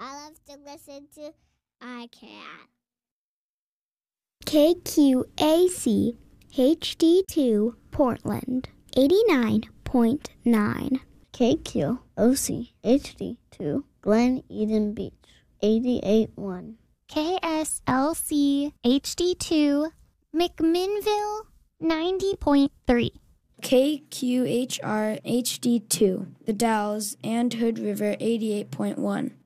I love to listen to iCat. KQAC HD2 Portland 89.9. KQOC HD2 Glen Eden Beach 88.1. KSLC HD2 McMinnville 90.3. KQHR HD2 The Dalles and Hood River 88.1.